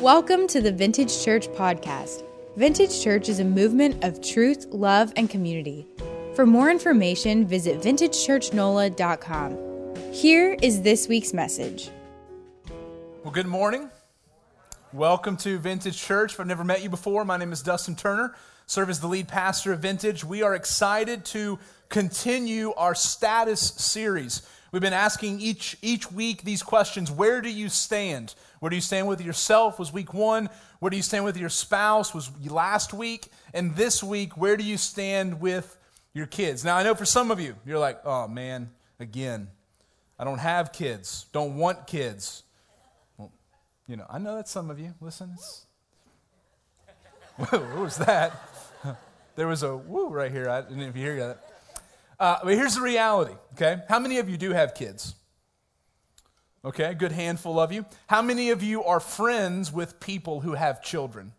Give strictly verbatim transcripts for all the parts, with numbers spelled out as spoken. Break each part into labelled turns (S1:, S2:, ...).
S1: Welcome to the Vintage Church Podcast. Vintage Church is a movement of truth, love, and community. For more information, visit vintage church nola dot com. Here is this week's message.
S2: Well, good morning. Welcome to Vintage Church. If I've never met you before, my name is Dustin Turner. Serve as the lead pastor of Vintage. We are excited to continue our status series. We've been asking each each week these questions. Where do you stand? Where do you stand with yourself was week one. Where do you stand with your spouse was last week. And this week, where do you stand with your kids? Now, I know for some of you, you're like, oh man, again, I don't have kids, don't want kids. Well, you know, I know that's some of you. Listen, it's... Whoa, what was that? There was a woo right here. I didn't know if you hear that. Uh, but here's the reality, okay? How many of you do have kids? Okay, a good handful of you. How many of you are friends with people who have children?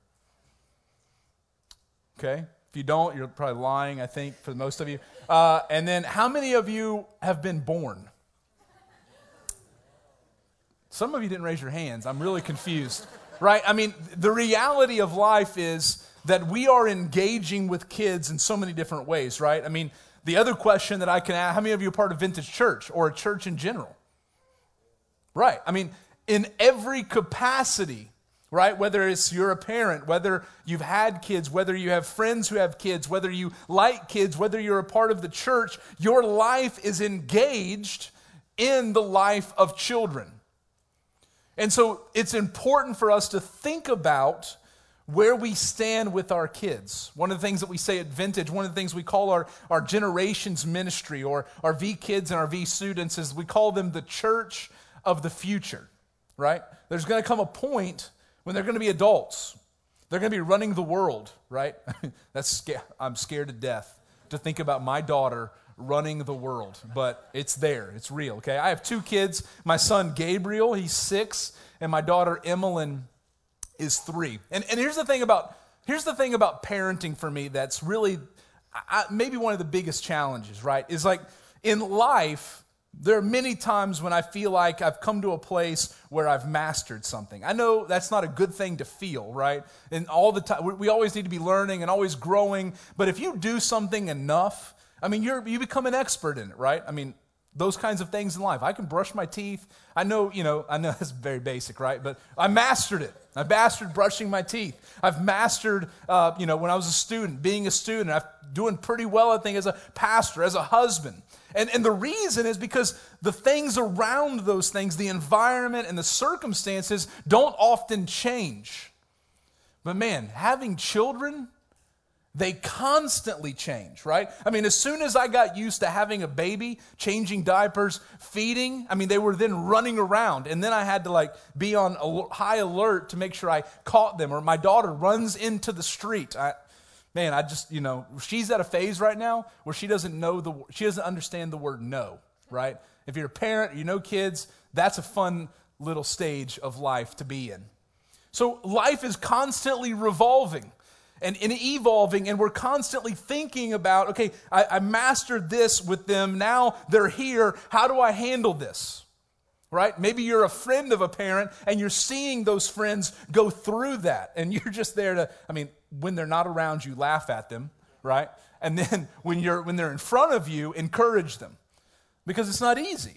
S2: Okay, if you don't, you're probably lying, I think, for most of you. Uh, and then how many of you have been born? Some of you didn't raise your hands. I'm really confused, right? I mean, the reality of life is that we are engaging with kids in so many different ways, right? I mean, the other question that I can ask, how many of you are part of Vintage Church or a church in general? Right. I mean, in every capacity, right? Whether it's you're a parent, whether you've had kids, whether you have friends who have kids, whether you like kids, whether you're a part of the church, your life is engaged in the life of children. And so it's important for us to think about where we stand with our kids. One of the things that we say at Vintage, one of the things we call our, our generations ministry or our V kids and our V students is we call them the church of the future, right? There's going to come a point when they're going to be adults. They're going to be running the world, right? That's sca- I'm scared to death to think about my daughter running the world, but it's there. It's real, okay? I have two kids. My son, Gabriel, he's six, and my daughter, Emmeline, is three. And, and here's the thing about here's the thing about parenting for me that's really I, maybe one of the biggest challenges, right? Is like in life, there are many times when I feel like I've come to a place where I've mastered something. I know that's not a good thing to feel, right? And all the time, we always need to be learning and always growing. But if you do something enough, I mean, you're you become an expert in it, right? I mean, those kinds of things in life. I can brush my teeth. I know, you know, I know that's very basic, right? But I mastered it. I mastered brushing my teeth. I've mastered, uh, you know, when I was a student, being a student. I'm doing pretty well, I think, as a pastor, as a husband. And, and the reason is because the things around those things, the environment and the circumstances don't often change. But man, having children, they constantly change, right? I mean, as soon as I got used to having a baby, changing diapers, feeding, I mean, they were then running around. And then I had to like be on a high alert to make sure I caught them. Or my daughter runs into the street. I, man, I just, you know, she's at a phase right now where she doesn't know the, she doesn't understand the word no, right? If you're a parent, you know kids, that's a fun little stage of life to be in. So life is constantly revolving. And, and evolving, and we're constantly thinking about, okay, I, I mastered this with them, now they're here, how do I handle this, right? Maybe you're a friend of a parent, and you're seeing those friends go through that, and you're just there to, I mean, when they're not around you, laugh at them, right? And then when you're when they're in front of you, encourage them, because it's not easy.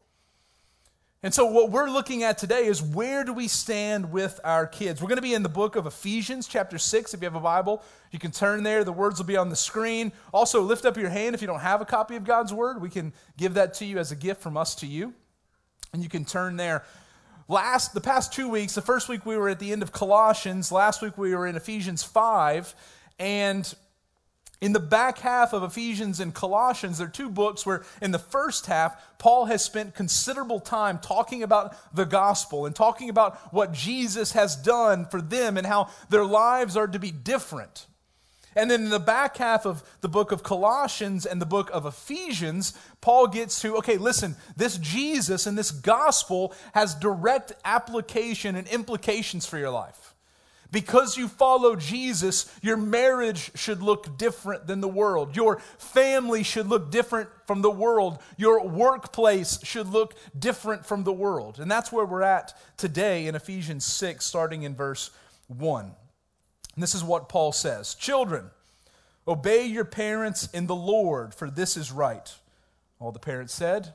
S2: And so what we're looking at today is where do we stand with our kids? We're going to be in the book of Ephesians, chapter six. If you have a Bible, you can turn there. The words will be on the screen. Also, lift up your hand if you don't have a copy of God's Word. We can give that to you as a gift from us to you. And you can turn there. Last, the past two weeks, the first week we were at the end of Colossians. Last week we were in Ephesians five. And in the back half of Ephesians and Colossians, there are two books where in the first half, Paul has spent considerable time talking about the gospel and talking about what Jesus has done for them and how their lives are to be different. And then in the back half of the book of Colossians and the book of Ephesians, Paul gets to, okay, listen, this Jesus and this gospel has direct application and implications for your life. Because you follow Jesus, your marriage should look different than the world. Your family should look different from the world. Your workplace should look different from the world. And that's where we're at today in Ephesians six, starting in verse one. And this is what Paul says. Children, obey your parents in the Lord, for this is right. All the parents said,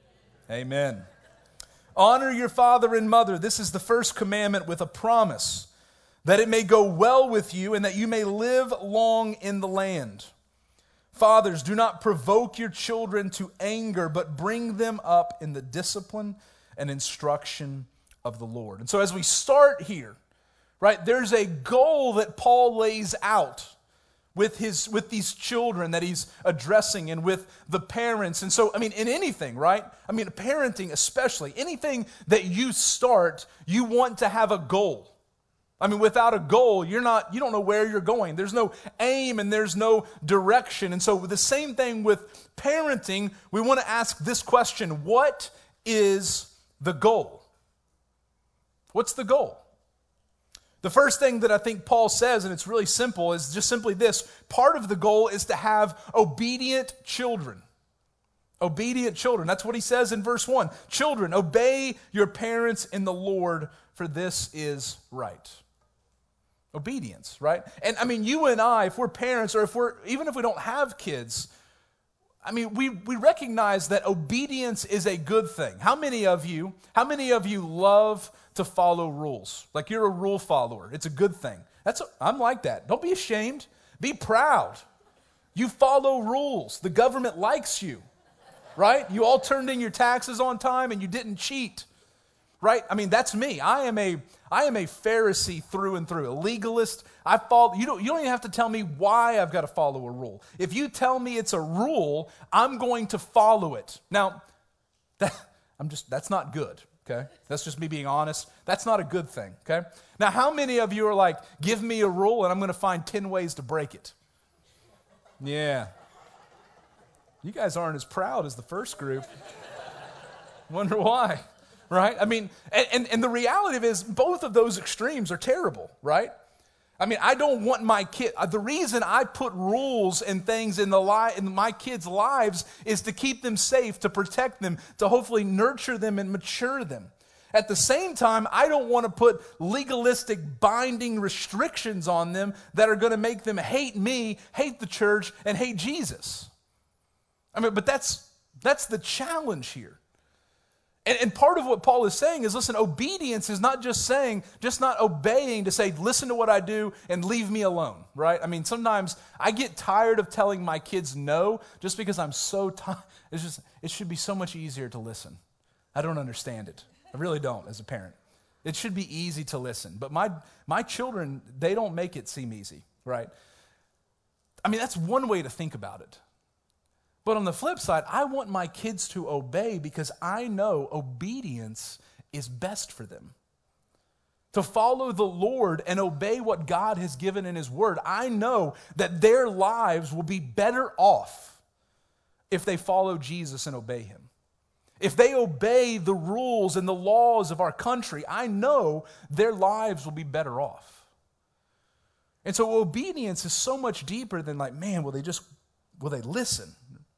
S2: Amen. Amen. Honor your father and mother. This is the first commandment with a promise, that it may go well with you and that you may live long in the land. Fathers, do not provoke your children to anger, but bring them up in the discipline and instruction of the Lord. And so as we start here, right, there's a goal that Paul lays out with his with these children that he's addressing and with the parents. And so, I mean, in anything, right? I mean, parenting especially, anything that you start, you want to have a goal. I mean, without a goal, you're not, you don't know where you're going. There's no aim and there's no direction. And so the same thing with parenting, we want to ask this question: what is the goal? What's the goal? The first thing that I think Paul says, and it's really simple, is just simply this: part of the goal is to have obedient children. Obedient children. That's what he says in verse one. Children, obey your parents in the Lord, for this is right. Obedience, right? And I mean, you and I, if we're parents, or if we're, even if we don't have kids, I mean, we, we recognize that obedience is a good thing. How many of you, how many of you love to follow rules? Like, you're a rule follower. It's a good thing. That's a, I'm like that. Don't be ashamed. Be proud. You follow rules. The government likes you, right? You all turned in your taxes on time and you didn't cheat, right? I mean, that's me. I am a I am a Pharisee through and through, a legalist. I follow. You don't. You don't even have to tell me why I've got to follow a rule. If you tell me it's a rule, I'm going to follow it. Now, that, I'm just. That's not good. Okay, that's just me being honest. That's not a good thing. Okay. Now, how many of you are like, give me a rule and I'm going to find ten ways to break it? Yeah. You guys aren't as proud as the first group. Wonder why. Right? I mean, and, and, and the reality of it is both of those extremes are terrible, right? I mean, I don't want my kid, the reason I put rules and things in the li- in my kids' lives is to keep them safe, to protect them, to hopefully nurture them and mature them. At the same time, I don't want to put legalistic binding restrictions on them that are going to make them hate me, hate the church, and hate Jesus. I mean, but that's that's the challenge here. And, and part of what Paul is saying is, listen, obedience is not just saying, just not obeying to say, listen to what I do and leave me alone, right? I mean, sometimes I get tired of telling my kids no just because I'm so tired. It's just, it should be so much easier to listen. I don't understand it. I really don't as a parent. It should be easy to listen. But my my children, they don't make it seem easy, right? I mean, that's one way to think about it. But on the flip side, I want my kids to obey because I know obedience is best for them. To follow the Lord and obey what God has given in His Word, I know that their lives will be better off if they follow Jesus and obey Him. If they obey the rules and the laws of our country, I know their lives will be better off. And so obedience is so much deeper than like, man, will they just, will they listen?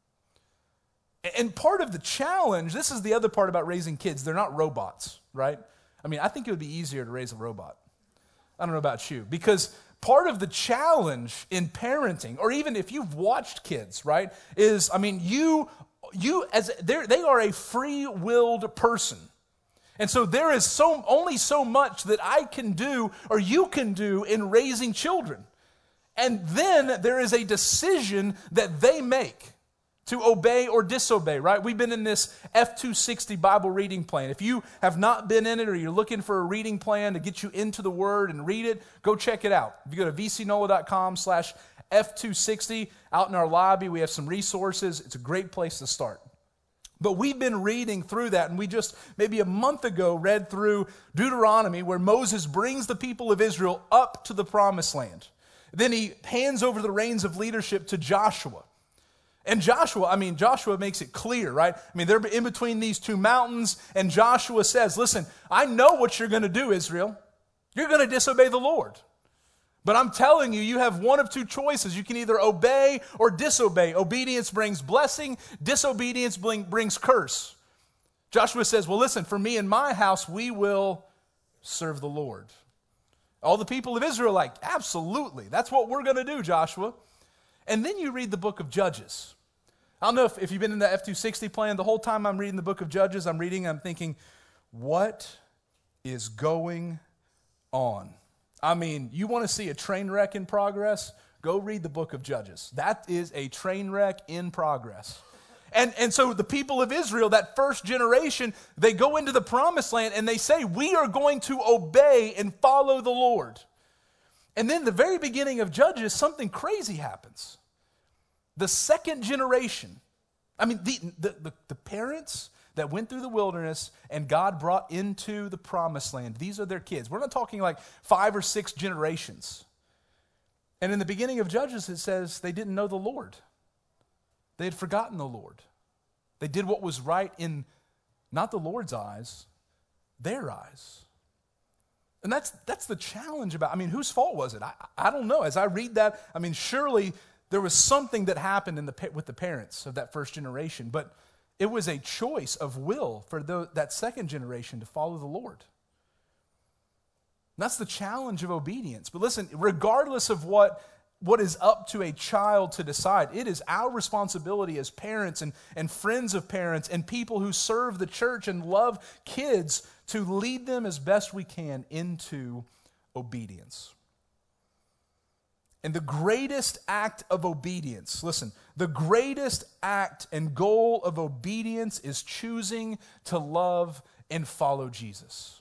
S2: And part of the challenge, this is the other part about raising kids, they're not robots, right? I mean, I think it would be easier to raise a robot. I don't know about you, because part of the challenge in parenting, or even if you've watched kids, right, is, I mean, you, you as they are a free-willed person. And so there is so only so much that I can do or you can do in raising children. And then there is a decision that they make to obey or disobey, right? We've been in this F two sixty Bible reading plan. If you have not been in it or you're looking for a reading plan to get you into the Word and read it, go check it out. If you go to vcnola.com slash F260, out in our lobby, we have some resources. It's a great place to start. But we've been reading through that, and we just maybe a month ago read through Deuteronomy, where Moses brings the people of Israel up to the promised land. Then he hands over the reins of leadership to Joshua. And Joshua, I mean, Joshua makes it clear, right? I mean, they're in between these two mountains, and Joshua says, listen, I know what you're going to do, Israel. You're going to disobey the Lord. But I'm telling you, you have one of two choices. You can either obey or disobey. Obedience brings blessing. Disobedience brings curse. Joshua says, well, listen, for me and my house, we will serve the Lord. All the people of Israel are like, absolutely. That's what we're going to do, Joshua. And then you read the book of Judges. I don't know if, if you've been in the F two sixty plan. The whole time I'm reading the book of Judges, I'm reading, I'm thinking, what is going on? I mean, you want to see a train wreck in progress? Go read the book of Judges. That is a train wreck in progress. And, and so the people of Israel, that first generation, they go into the promised land and they say, we are going to obey and follow the Lord. And then the very beginning of Judges, something crazy happens. The second generation, I mean, the, the, the, the parents that went through the wilderness and God brought into the promised land, these are their kids. We're not talking like five or six generations. And in the beginning of Judges, it says they didn't know the Lord. They had forgotten the Lord. They did what was right in not the Lord's eyes, their eyes. And that's that's the challenge about, I mean, whose fault was it? I, I don't know. As I read that, I mean, surely there was something that happened in the with the parents of that first generation, but it was a choice of will for the, that second generation to follow the Lord. And that's the challenge of obedience. But listen, regardless of what, what is up to a child to decide, it is our responsibility as parents and, and friends of parents and people who serve the church and love kids to lead them as best we can into obedience. And the greatest act of obedience, listen, the greatest act and goal of obedience is choosing to love and follow Jesus.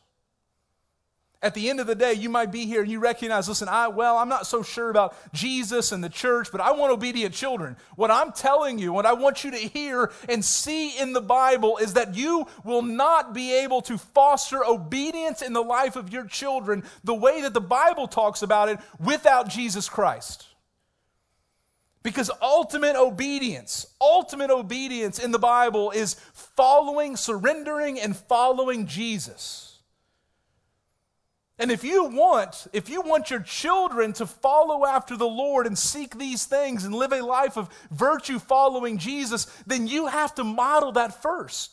S2: At the end of the day, you might be here and you recognize, listen, I, well, I'm not so sure about Jesus and the church, but I want obedient children. What I'm telling you, what I want you to hear and see in the Bible is that you will not be able to foster obedience in the life of your children the way that the Bible talks about it without Jesus Christ. Because ultimate obedience, ultimate obedience in the Bible is following, surrendering, and following Jesus. And if you want, if you want your children to follow after the Lord and seek these things and live a life of virtue following Jesus, then you have to model that first.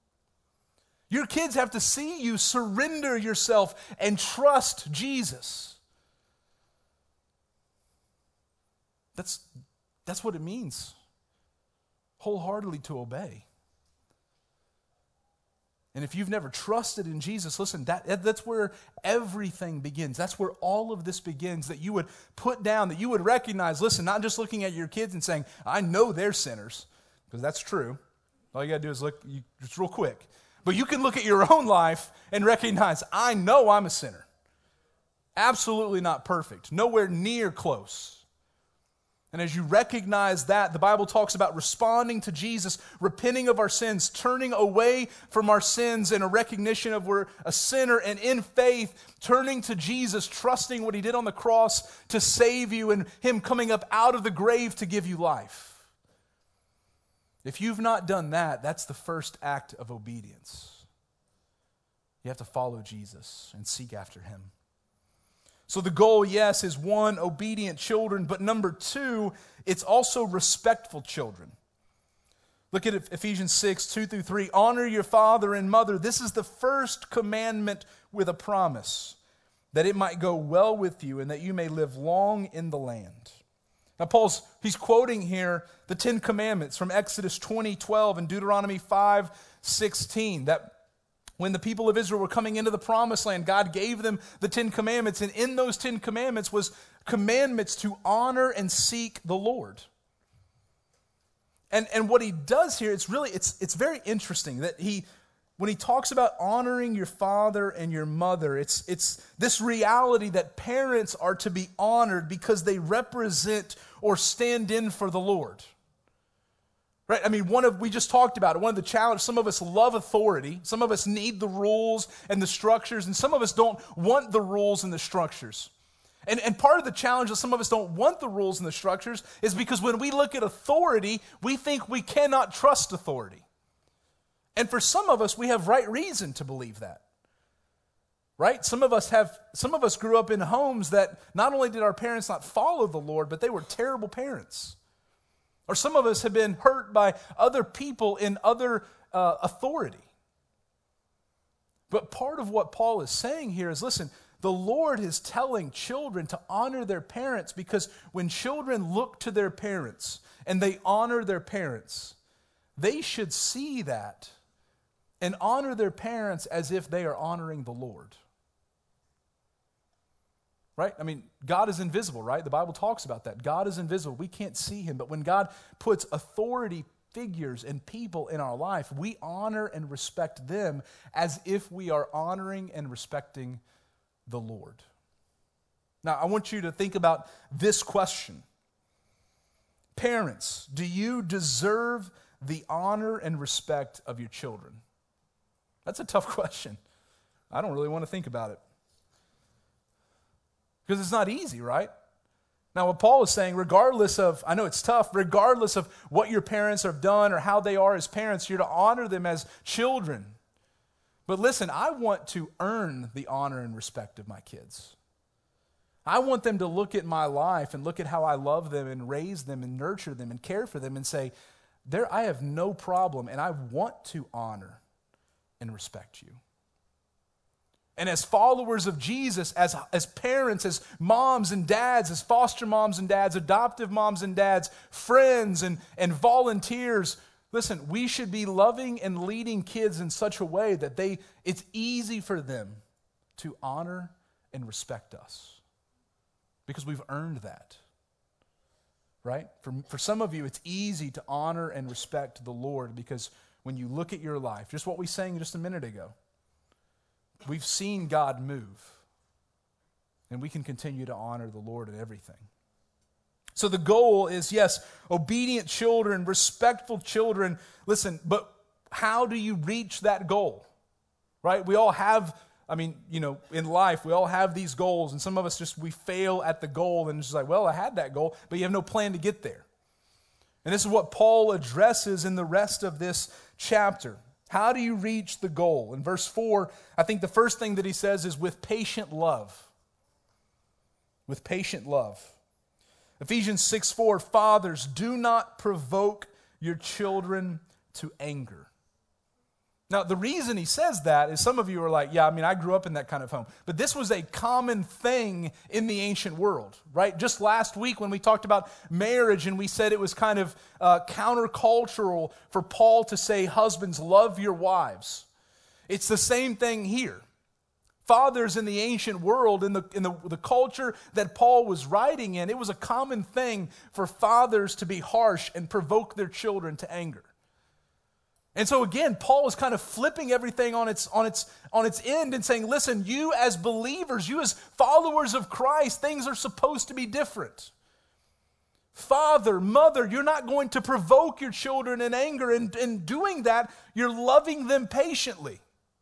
S2: Your kids have to see you surrender yourself and trust Jesus. That's, that's what it means, wholeheartedly to obey. And if you've never trusted in Jesus, listen, that, that's where everything begins. That's where all of this begins, that you would put down, that you would recognize, listen, not just looking at your kids and saying, I know they're sinners, because that's true. All you got to do is look you, just real quick. But you can look at your own life and recognize, I know I'm a sinner. Absolutely not perfect. Nowhere near close. And as you recognize that, the Bible talks about responding to Jesus, repenting of our sins, turning away from our sins in a recognition of we're a sinner, and in faith, turning to Jesus, trusting what He did on the cross to save you and Him coming up out of the grave to give you life. If you've not done that, that's the first act of obedience. You have to follow Jesus and seek after Him. So the goal, yes, is one, obedient children, but number two, it's also respectful children. Look at Ephesians six, two through three. Honor your father and mother. This is the first commandment with a promise, that it might go well with you and that you may live long in the land. Now Paul's, he's quoting here the Ten Commandments from Exodus twenty, twelve and Deuteronomy five, sixteen, that when the people of Israel were coming into the promised land, God gave them the Ten Commandments, and in those Ten Commandments was commandments to honor and seek the Lord. And, and what he does here, it's really, it's, it's very interesting that he, when he talks about honoring your father and your mother, it's, it's this reality that parents are to be honored because they represent or stand in for the Lord. Right? I mean, one of, we just talked about it, one of the challenges, some of us love authority, some of us need the rules and the structures, and some of us don't want the rules and the structures. And, and part of the challenge that some of us don't want the rules and the structures is because when we look at authority, we think we cannot trust authority. And for some of us, we have right reason to believe that. Right? Some of us have, some of us grew up in homes that not only did our parents not follow the Lord, but they were terrible parents. Or some of us have been hurt by other people in other uh, authority. But part of what Paul is saying here is, listen, the Lord is telling children to honor their parents, because when children look to their parents and they honor their parents, they should see that and honor their parents as if they are honoring the Lord. Right? I mean, God is invisible, right? The Bible talks about that. God is invisible. We can't see him. But when God puts authority figures and people in our life, we honor and respect them as if we are honoring and respecting the Lord. Now, I want you to think about this question. Parents, do you deserve the honor and respect of your children? That's a tough question. I don't really want to think about it. Because it's not easy, right? Now, what Paul is saying, regardless of, I know it's tough, regardless of what your parents have done or how they are as parents, you're to honor them as children. But listen, I want to earn the honor and respect of my kids. I want them to look at my life and look at how I love them and raise them and nurture them and care for them and say, there, I have no problem, and I want to honor and respect you. And as followers of Jesus, as, as parents, as moms and dads, as foster moms and dads, adoptive moms and dads, friends and, and volunteers, listen, we should be loving and leading kids in such a way that they it's easy for them to honor and respect us. Because we've earned that. Right? For, for some of you, it's easy to honor and respect the Lord because when you look at your life, just what we sang just a minute ago, we've seen God move, and we can continue to honor the Lord in everything. So the goal is, yes, obedient children, respectful children. Listen, but how do you reach that goal? Right? We all have, I mean, you know, in life, we all have these goals, and some of us just, we fail at the goal, and it's just like, well, I had that goal, but you have no plan to get there. And this is what Paul addresses in the rest of this chapter. How do you reach the goal? In verse four, I think the first thing that he says is with patient love. With patient love. Ephesians six four, fathers, do not provoke your children to anger. Now, the reason he says that is some of you are like, yeah, I mean, I grew up in that kind of home. But this was a common thing in the ancient world, right? Just last week when we talked about marriage and we said it was kind of uh, countercultural for Paul to say, husbands, love your wives. It's the same thing here. Fathers in the ancient world, in the, in the, the culture that Paul was writing in, it was a common thing for fathers to be harsh and provoke their children to anger. And so again, Paul is kind of flipping everything on its, on its, on its end and saying, listen, you as believers, you as followers of Christ, things are supposed to be different. Father, mother, you're not going to provoke your children in anger. And in doing that, you're loving them patiently.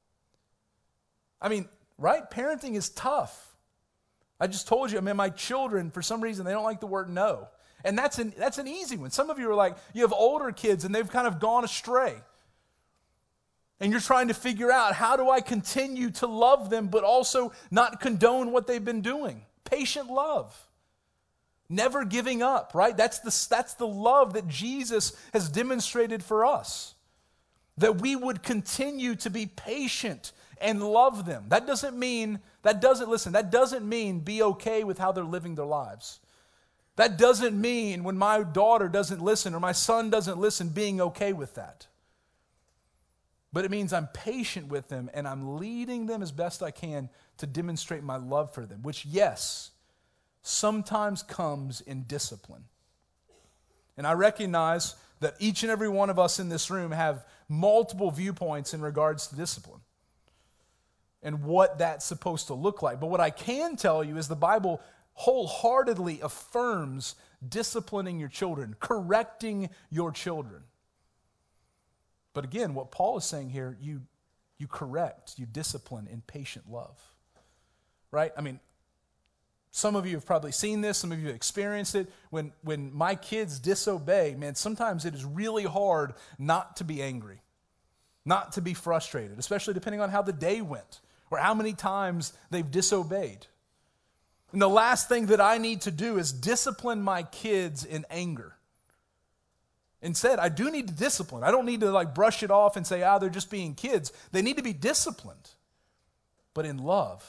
S2: I mean, right? Parenting is tough. I just told you, I mean, my children, for some reason, they don't like the word no. And that's an, that's an easy one. Some of you are like, you have older kids and they've kind of gone astray. And you're trying to figure out, how do I continue to love them but also not condone what they've been doing? Patient love. Never giving up, right? That's the, that's the love that Jesus has demonstrated for us. That we would continue to be patient and love them. That doesn't mean, that doesn't, listen, that doesn't mean be okay with how they're living their lives. That doesn't mean when my daughter doesn't listen or my son doesn't listen, being okay with that. But it means I'm patient with them and I'm leading them as best I can to demonstrate my love for them, which, yes, sometimes comes in discipline. And I recognize that each and every one of us in this room have multiple viewpoints in regards to discipline and what that's supposed to look like. But what I can tell you is the Bible wholeheartedly affirms disciplining your children, correcting your children. But again, what Paul is saying here, you, you correct, you discipline in patient love. Right? I mean, some of you have probably seen this, some of you have experienced it. When, when my kids disobey, man, sometimes it is really hard not to be angry, not to be frustrated, especially depending on how the day went, or how many times they've disobeyed. And the last thing that I need to do is discipline my kids in anger. Instead, I do need to discipline. I don't need to like brush it off and say, ah, they're just being kids. They need to be disciplined, but in love.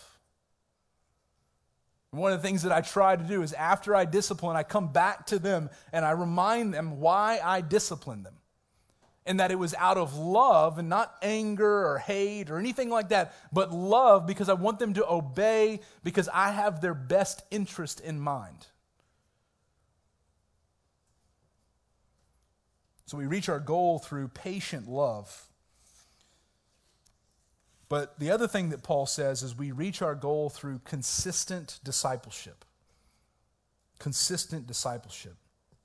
S2: And one of the things that I try to do is after I discipline, I come back to them and I remind them why I discipline them. And that it was out of love and not anger or hate or anything like that, but love because I want them to obey because I have their best interest in mind. So we reach our goal through patient love. But the other thing that Paul says is we reach our goal through consistent discipleship. Consistent discipleship.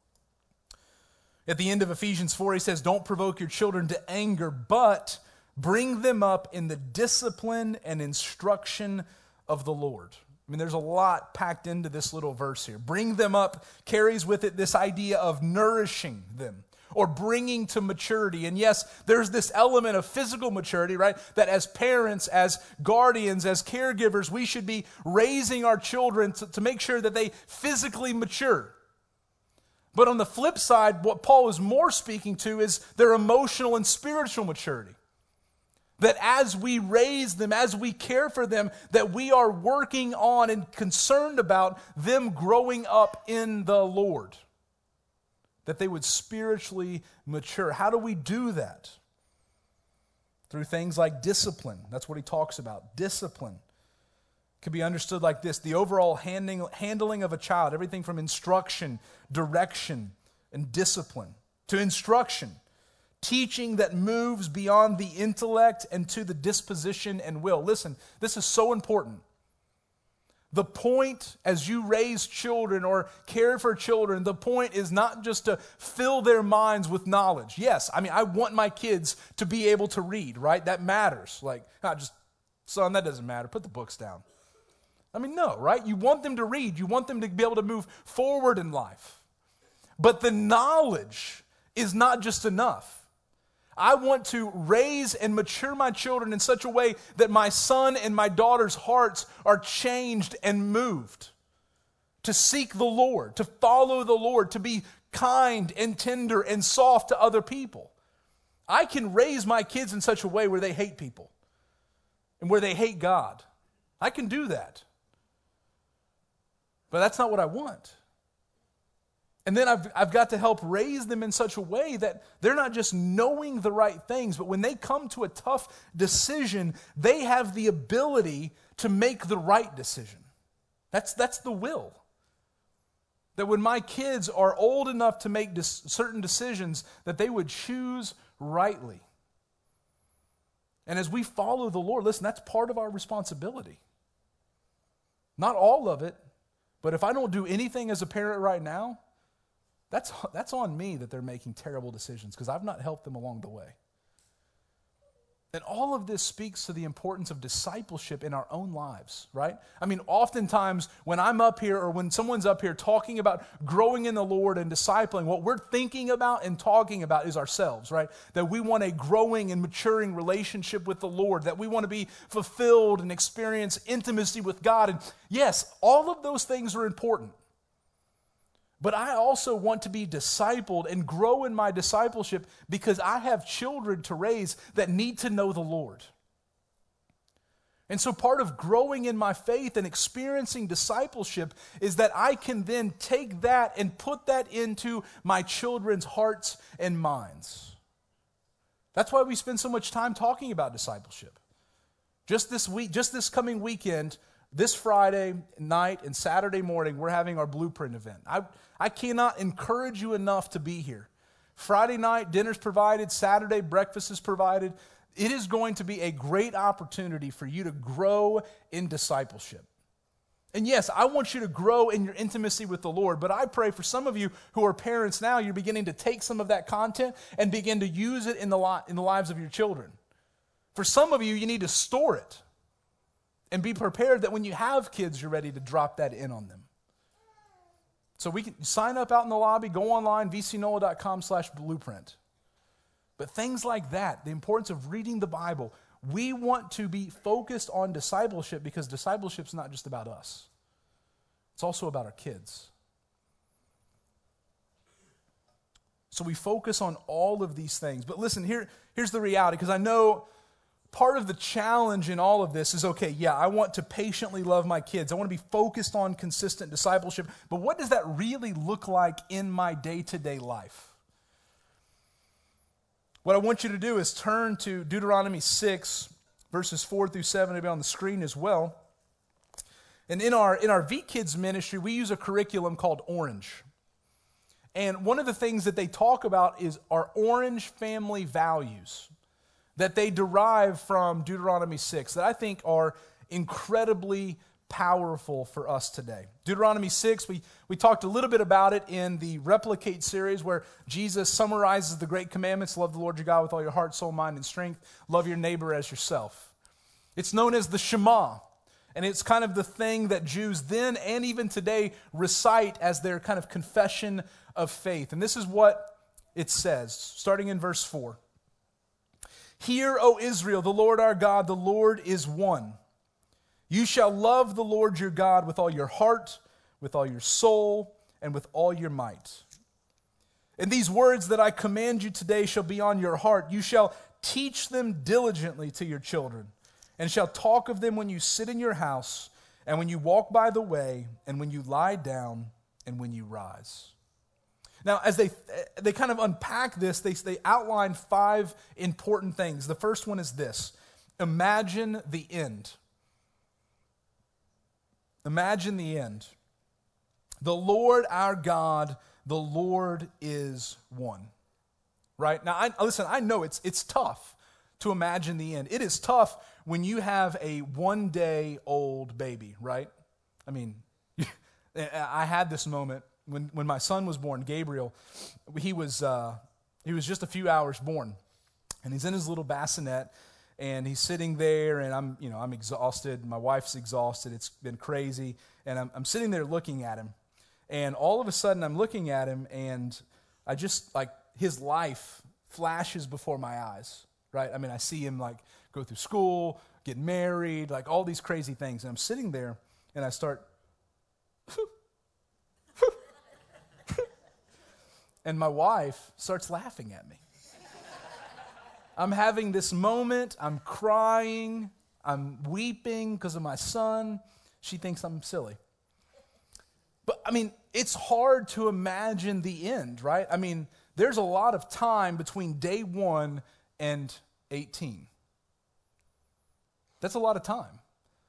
S2: At the end of Ephesians four, he says, don't provoke your children to anger, but bring them up in the discipline and instruction of the Lord. I mean, there's a lot packed into this little verse here. Bring them up carries with it this idea of nourishing them or bringing to maturity. And yes, there's this element of physical maturity, right? That as parents, as guardians, as caregivers, we should be raising our children to, to make sure that they physically mature. But on the flip side, what Paul is more speaking to is their emotional and spiritual maturity. That as we raise them, as we care for them, that we are working on and concerned about them growing up in the Lord. That they would spiritually mature. How do we do that? Through things like discipline. That's what he talks about. Discipline can be understood like this: the overall handling, handling of a child, everything from instruction, direction, and discipline, to instruction, teaching that moves beyond the intellect and to the disposition and will. Listen, this is so important. The point as you raise children or care for children, the point is not just to fill their minds with knowledge. Yes, I mean, I want my kids to be able to read, right? That matters. Like, not just, son, that doesn't matter. Put the books down. I mean, no, right? You want them to read. You want them to be able to move forward in life. But the knowledge is not just enough. I want to raise and mature my children in such a way that my son and my daughter's hearts are changed and moved to seek the Lord, to follow the Lord, to be kind and tender and soft to other people. I can raise my kids in such a way where they hate people and where they hate God. I can do that. But that's not what I want. And then I've, I've got to help raise them in such a way that they're not just knowing the right things, but when they come to a tough decision, they have the ability to make the right decision. That's, that's the will. That when my kids are old enough to make dis- certain decisions, that they would choose rightly. And as we follow the Lord, listen, that's part of our responsibility. Not all of it. But if I don't do anything as a parent right now, that's, that's on me that they're making terrible decisions because I've not helped them along the way. And all of this speaks to the importance of discipleship in our own lives, right? I mean, oftentimes when I'm up here or when someone's up here talking about growing in the Lord and discipling, what we're thinking about and talking about is ourselves, right? That we want a growing and maturing relationship with the Lord, that we want to be fulfilled and experience intimacy with God. And yes, all of those things are important. But I also want to be discipled and grow in my discipleship because I have children to raise that need to know the Lord. And so part of growing in my faith and experiencing discipleship is that I can then take that and put that into my children's hearts and minds. That's why we spend so much time talking about discipleship. Just this week, just this coming weekend, this Friday night and Saturday morning, we're having our Blueprint event. I, I cannot encourage you enough to be here. Friday night, dinner's provided. Saturday, breakfast is provided. It is going to be a great opportunity for you to grow in discipleship. And yes, I want you to grow in your intimacy with the Lord, but I pray for some of you who are parents now, you're beginning to take some of that content and begin to use it in the, li- in the lives of your children. For some of you, you need to store it. And be prepared that when you have kids, you're ready to drop that in on them. So we can sign up out in the lobby, go online, v c nola dot com slash blueprint. But things like that, the importance of reading the Bible, we want to be focused on discipleship because discipleship is not just about us. It's also about our kids. So we focus on all of these things. But listen, here, here's the reality, because I know part of the challenge in all of this is, okay, yeah, I want to patiently love my kids. I want to be focused on consistent discipleship. But what does that really look like in my day-to-day life? What I want you to do is turn to Deuteronomy six, verses four through seven. It'll be on the screen as well. And in our, in our V Kids ministry, we use a curriculum called Orange. And one of the things that they talk about is our Orange family values that they derive from Deuteronomy six that I think are incredibly powerful for us today. Deuteronomy six, we, we talked a little bit about it in the Replicate series where Jesus summarizes the great commandments: love the Lord your God with all your heart, soul, mind, and strength. Love your neighbor as yourself. It's known as the Shema. And it's kind of the thing that Jews then and even today recite as their kind of confession of faith. And this is what it says, starting in verse four. Hear, O Israel, the Lord our God, the Lord is one. You shall love the Lord your God with all your heart, with all your soul, and with all your might. And these words that I command you today shall be on your heart. You shall teach them diligently to your children, and shall talk of them when you sit in your house, and when you walk by the way, and when you lie down, and when you rise. Now, as they they kind of unpack this, they, they outline five important things. The first one is this: imagine the end. Imagine the end. The Lord our God, the Lord is one. Right? Now, I, listen, I know it's it's tough to imagine the end. It is tough when you have a one-day-old baby, right? I mean, I had this moment when, when my son was born, Gabriel. He was uh, he was just a few hours born, and he's in his little bassinet, and he's sitting there, and I'm you know I'm exhausted. My wife's exhausted. It's been crazy, and I'm, I'm sitting there looking at him, and all of a sudden I'm looking at him, and I just like his life flashes before my eyes. Right? I mean, I see him like go through school, get married, like all these crazy things. And I'm sitting there and I start, and my wife starts laughing at me. I'm having this moment, I'm crying, I'm weeping because of my son. She thinks I'm silly. But I mean, it's hard to imagine the end, right? I mean, there's a lot of time between day one and eighteen. That's a lot of time.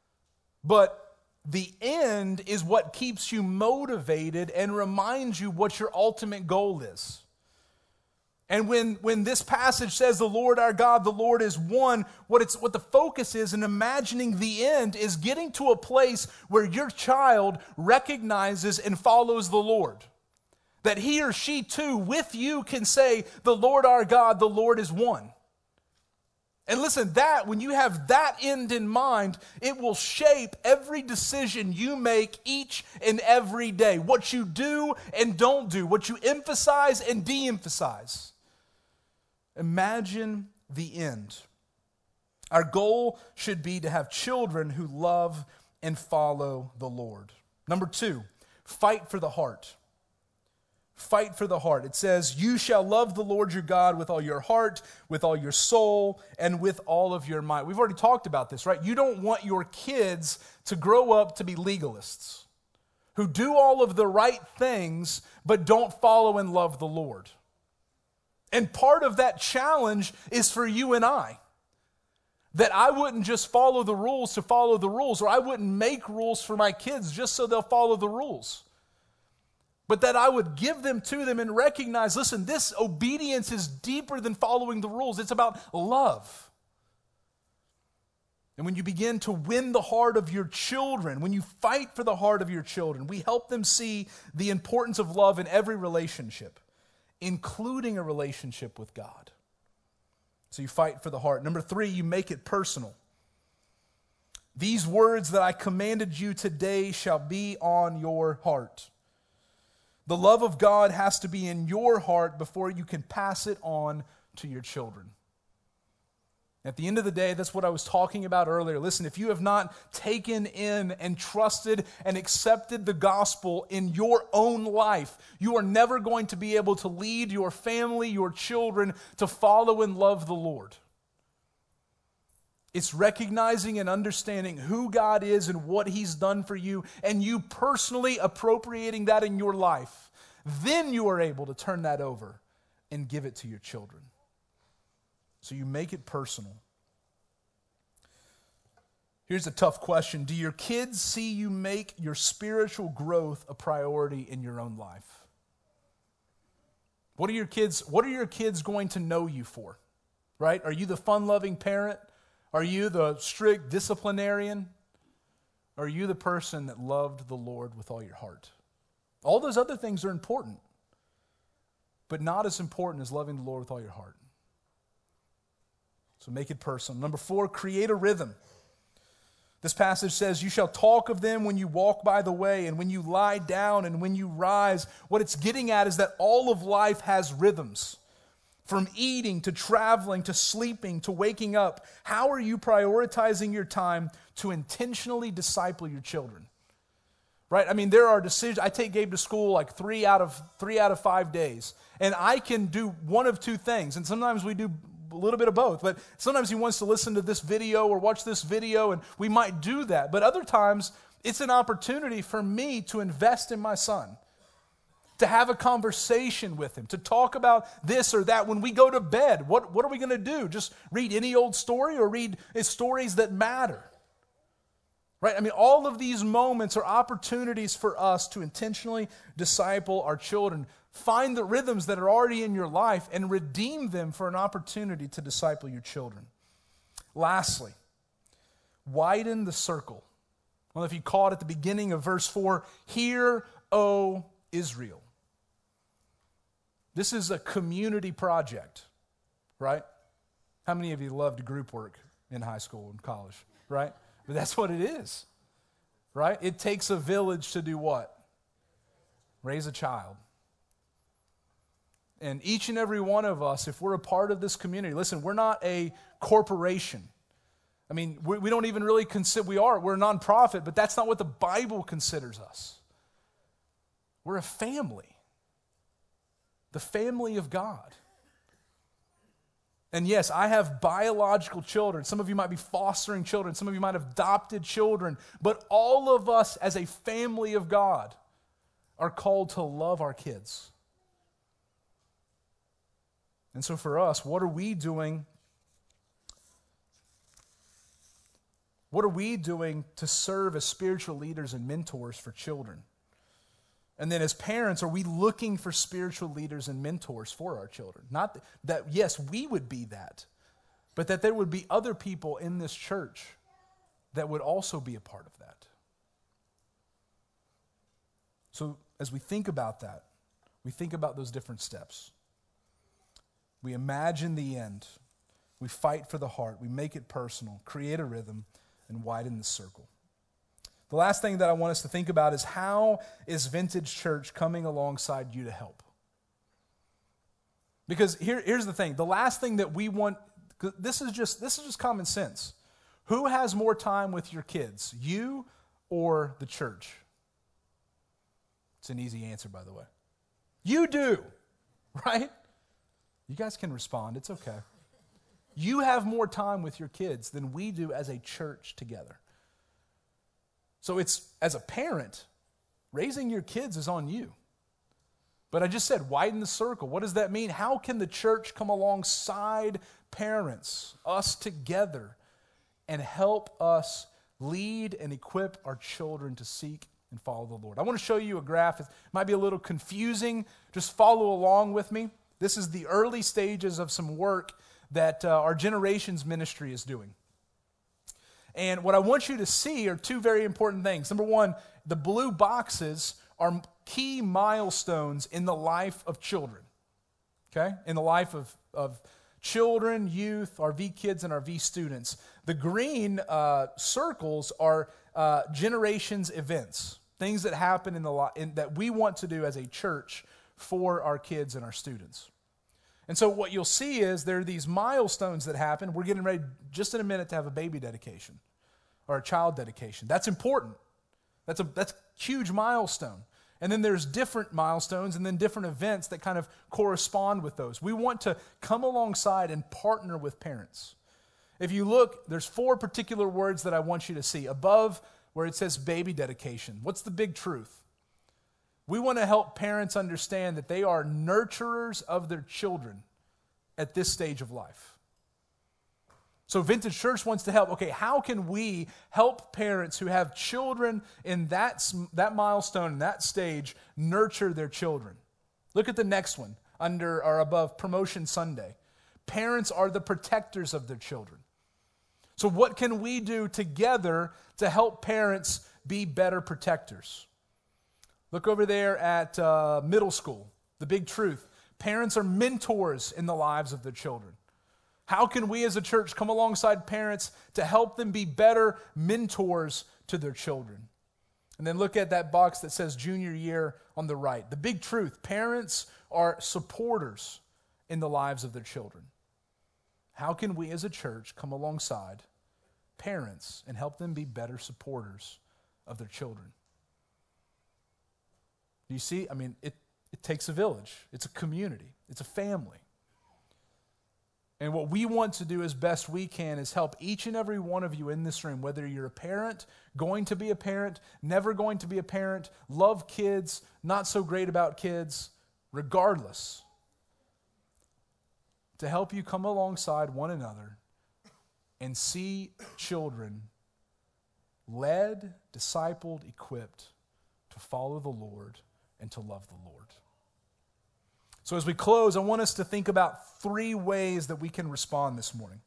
S2: But the end is what keeps you motivated and reminds you what your ultimate goal is. And when, when this passage says the Lord our God, the Lord is one, what it's what the focus is in imagining the end is getting to a place where your child recognizes and follows the Lord. That he or she too, with you, can say, the Lord our God, the Lord is one. And listen, that, when you have that end in mind, it will shape every decision you make each and every day. What you do and don't do, what you emphasize and de-emphasize. Imagine the end. Our goal should be to have children who love and follow the Lord. Number two, fight for the heart. Fight for the heart. It says, you shall love the Lord your God with all your heart, with all your soul, and with all of your might. We've already talked about this, right? You don't want your kids to grow up to be legalists who do all of the right things but don't follow and love the Lord. And part of that challenge is for you and I. That I wouldn't just follow the rules to follow the rules, or I wouldn't make rules for my kids just so they'll follow the rules. But that I would give them to them and recognize, listen, this obedience is deeper than following the rules. It's about love. And when you begin to win the heart of your children, when you fight for the heart of your children, we help them see the importance of love in every relationship, including a relationship with God. So you fight for the heart. Number three, you make it personal. These words that I commanded you today shall be on your heart. The love of God has to be in your heart before you can pass it on to your children. At the end of the day, that's what I was talking about earlier. Listen, if you have not taken in and trusted and accepted the gospel in your own life, you are never going to be able to lead your family, your children, to follow and love the Lord. It's recognizing and understanding who God is and what He's done for you, and you personally appropriating that in your life. Then you are able to turn that over and give it to your children. So you make it personal. Here's a tough question. Do your kids see you make your spiritual growth a priority in your own life? What are your kids, what are your kids going to know you for? Right? Are you the fun-loving parent? Are you the strict disciplinarian? Or are you the person that loved the Lord with all your heart? All those other things are important, but not as important as loving the Lord with all your heart. So make it personal. Number four, create a rhythm. This passage says, you shall talk of them when you walk by the way and when you lie down and when you rise. What it's getting at is that all of life has rhythms. From eating to traveling to sleeping to waking up. How are you prioritizing your time to intentionally disciple your children? Right? I mean, there are decisions. I take Gabe to school like three out of three out of five days. And I can do one of two things. And sometimes we do a little bit of both, but sometimes he wants to listen to this video or watch this video, and we might do that. But other times, it's an opportunity for me to invest in my son, to have a conversation with him, to talk about this or that. When we go to bed, what, what are we going to do? Just read any old story or read stories that matter? Right? I mean, all of these moments are opportunities for us to intentionally disciple our children. Find the rhythms that are already in your life and redeem them for an opportunity to disciple your children. Lastly, widen the circle. Well, if you caught at the beginning of verse four, hear, O Israel. This is a community project, right? How many of you loved group work in high school and college, right? But that's what it is, right? It takes a village to do what? Raise a child. And each and every one of us, if we're a part of this community, listen, we're not a corporation. I mean, we, we don't even really consider, we are, we're a nonprofit, but that's not what the Bible considers us. We're a family. The family of God. And yes, I have biological children. Some of you might be fostering children. Some of you might have adopted children. But all of us as a family of God are called to love our kids. And so for us, what are we doing? What are we doing to serve as spiritual leaders and mentors for children? And then as parents, are we looking for spiritual leaders and mentors for our children? Not that, yes, we would be that, but that there would be other people in this church that would also be a part of that. So as we think about that, we think about those different steps. We imagine the end. We fight for the heart. We make it personal, create a rhythm, and widen the circle. The last thing that I want us to think about is how is Vintage Church coming alongside you to help? Because here, here's the thing. The last thing that we want, this is just this is just common sense. Who has more time with your kids, you or the church? It's an easy answer, by the way. You do, right? You guys can respond. It's okay. You have more time with your kids than we do as a church together. So it's, as a parent, raising your kids is on you. But I just said, widen the circle. What does that mean? How can the church come alongside parents, us together, and help us lead and equip our children to seek and follow the Lord? I want to show you a graph. It might be a little confusing. Just follow along with me. This is the early stages of some work that uh, our Generations ministry is doing. And what I want you to see are two very important things. Number one, the blue boxes are key milestones in the life of children, okay? In the life of, of children, youth, our V kids, and our V students. The green uh, circles are uh, Generations events, things that happen in the li- in, that we want to do as a church for our kids and our students. And so what you'll see is there are these milestones that happen. We're getting ready just in a minute to have a baby dedication or a child dedication. That's important. That's a that's a huge milestone. And then there's different milestones and then different events that kind of correspond with those. We want to come alongside and partner with parents. If you look, there's four particular words that I want you to see. Above where it says baby dedication, what's the big truth? We want to help parents understand that they are nurturers of their children at this stage of life. So Vintage Church wants to help. Okay, how can we help parents who have children in that, that milestone, in that stage, nurture their children? Look at the next one, under or above Promotion Sunday. Parents are the protectors of their children. So what can we do together to help parents be better protectors? Look over there at uh, middle school, the big truth. Parents are mentors in the lives of their children. How can we as a church come alongside parents to help them be better mentors to their children? And then look at that box that says junior year on the right. The big truth, parents are supporters in the lives of their children. How can we as a church come alongside parents and help them be better supporters of their children? Do you see? I mean, it, it takes a village. It's a community. It's a family. And what we want to do as best we can is help each and every one of you in this room, whether you're a parent, going to be a parent, never going to be a parent, love kids, not so great about kids, regardless, to help you come alongside one another and see children led, discipled, equipped to follow the Lord and to love the Lord. So as we close, I want us to think about three ways that we can respond this morning.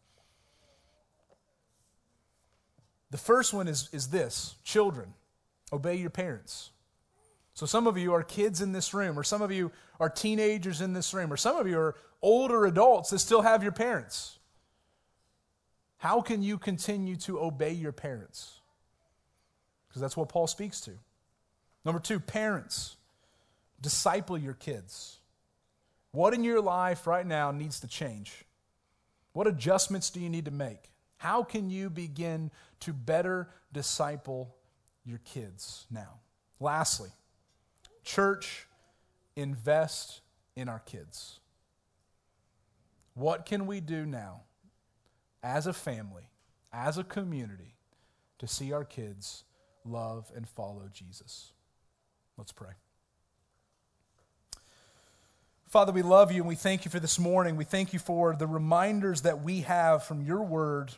S2: The first one is, is this: children, obey your parents. So some of you are kids in this room, or some of you are teenagers in this room, or some of you are older adults that still have your parents. How can you continue to obey your parents? Because that's what Paul speaks to. Number two, parents, disciple your kids. What in your life right now needs to change? What adjustments do you need to make? How can you begin to better disciple your kids now? Lastly, church, invest in our kids. What can we do now as a family, as a community, to see our kids love and follow Jesus? Let's pray. Father, we love you and we thank you for this morning. We thank you for the reminders that we have from your word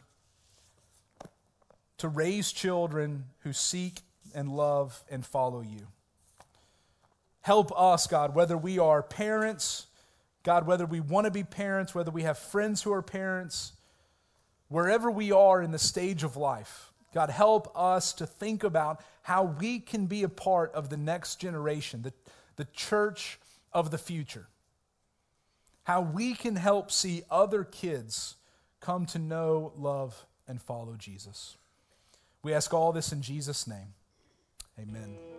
S2: to raise children who seek and love and follow you. Help us, God, whether we are parents, God, whether we want to be parents, whether we have friends who are parents, wherever we are in the stage of life, God, help us to think about how we can be a part of the next generation, the, the church of the future. How we can help see other kids come to know, love, and follow Jesus. We ask all this in Jesus' name. Amen.